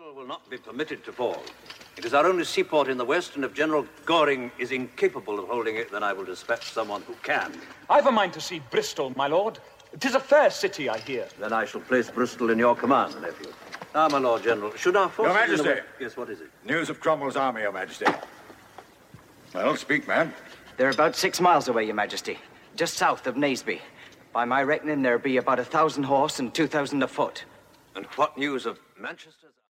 Bristol will not be permitted to fall. It is our only seaport in the west, and if General Goring is incapable of holding it, then I will dispatch someone who can. I've a mind to see Bristol, my lord. 'Tis a fair city, I hear. Then I shall place Bristol in your command, nephew. Now, my Lord General, should our forces... Your Majesty! Yes, what is it? News of Cromwell's army, Your Majesty. Well, speak, man. They're about 6 miles away, Your Majesty. Just south of Naseby. By my reckoning, there be about 1,000 horse and 2,000 afoot. And what news of Manchester's...